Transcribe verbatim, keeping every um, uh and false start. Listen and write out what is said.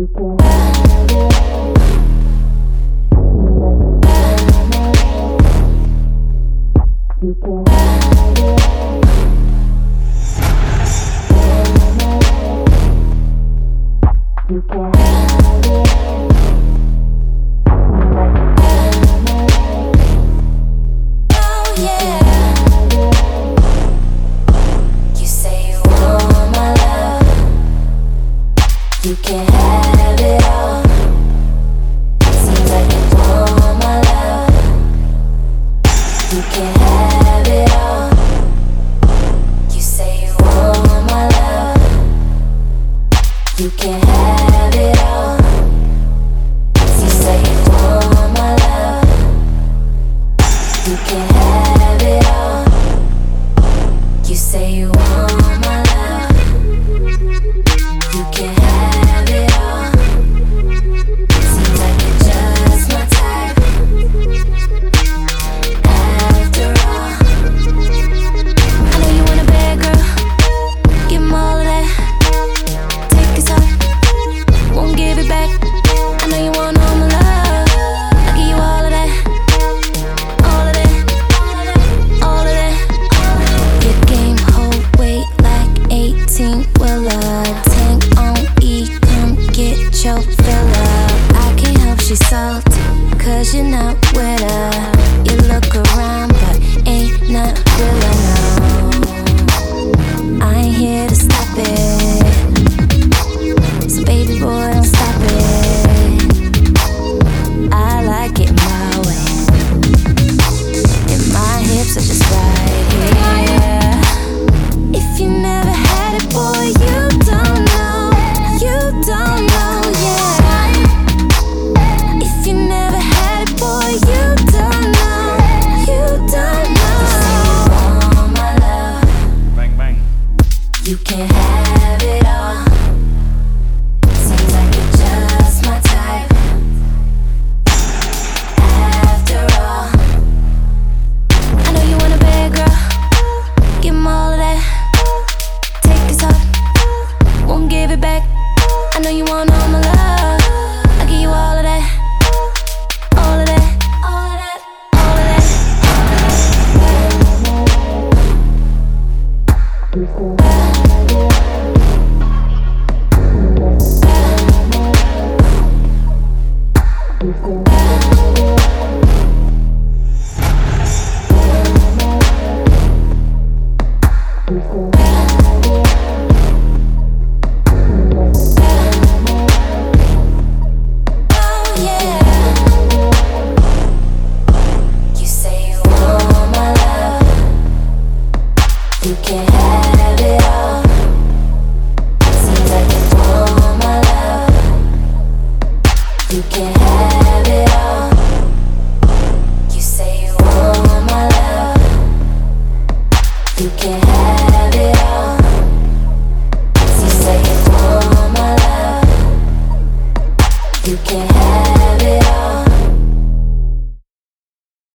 You can have it all. Seems like you want my love. You can have it all. You say you want my love. You can have it all. You say you want my love. You can have it all. You say you want my love. You can have it all. Seems like you're just my type. After all, I know you want a bad girl. Give 'em all of that. Take it off, won't give it back. I know you want all my love. I'll give you all of that. All of that. All of that. Your game hold weight like eighteen wheeler. Your filler, I can't help she's salty, cause you're not with her. You look around, but ain't not real enough. I ain't here to stop it, so baby boy, don't stop it. I like it my way, and my hips are just right here. If you never had it, boy, you don't know, you don't know. You can have it all. Seems like you're just my type. After all, I know you want a bad girl. Give 'em all of that. Take it off, won't give it back. I know you want all my love. I'll give you all of that. All of that. All of that. All of that. You can have it all. Seems like you want my love. You can have it